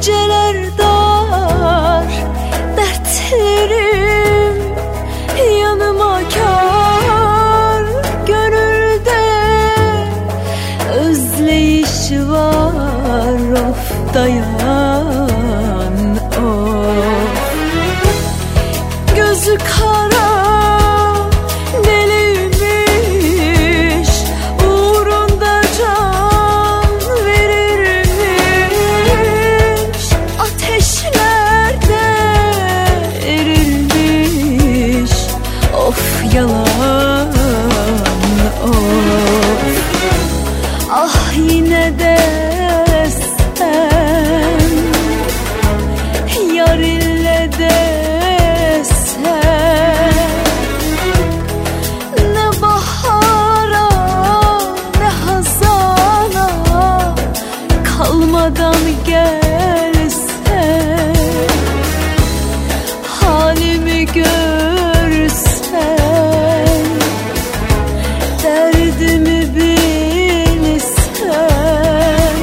Geceler dar, dertlerim yanıma kar. Gönülde özleyiş var, of dayan of. Gözü kara deliymiş, uğrunda can verirmiş. Ateşlerde erirmiş, of yalan of. Ah yine de sen yar ile de ne bahara ne hazana kalmadan gelsen, halimi görsen, derdimi bilsen.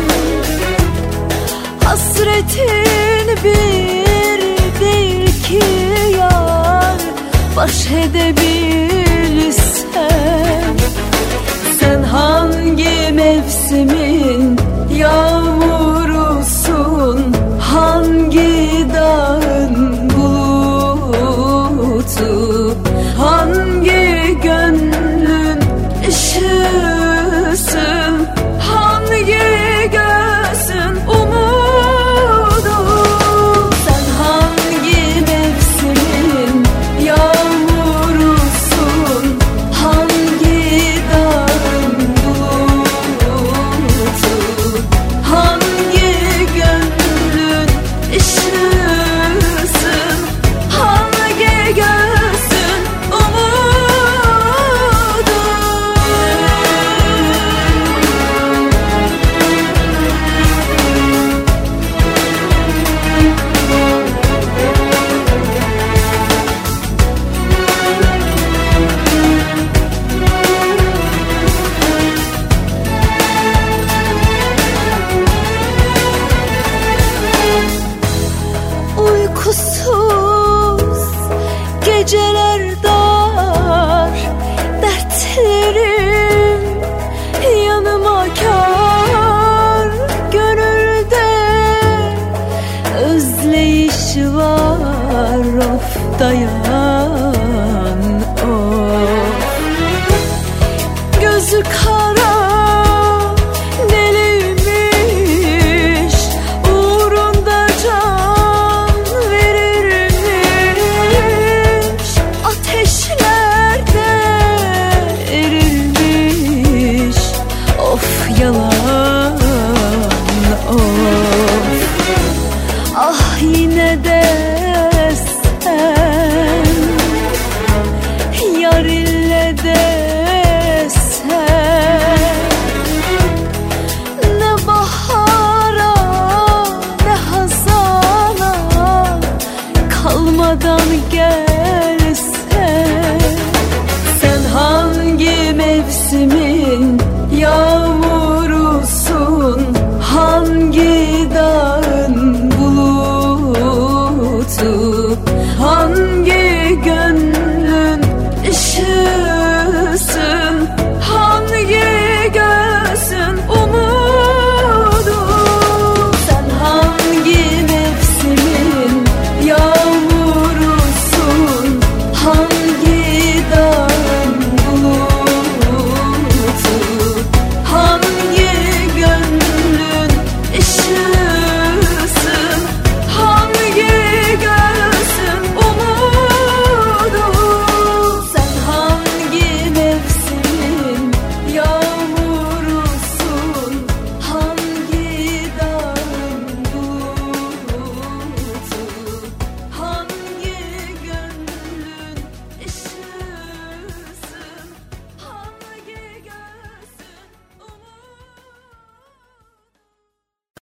Hasretin bir değil ki yar, baş edebilsen. Sen hangi mevsimin yağmurusun, hangi dağın bulutu, hangi gönlün ışığısın, hangi gözün umudu. Sen hangi mevsimin yağmurusun, hangi dağın bulutu, hangi gönlün ışığısın, hangi gözün umudu. Uykusuz geceler dar, dertlerim yanıma kar. Gönülde özleyiş var, of dayan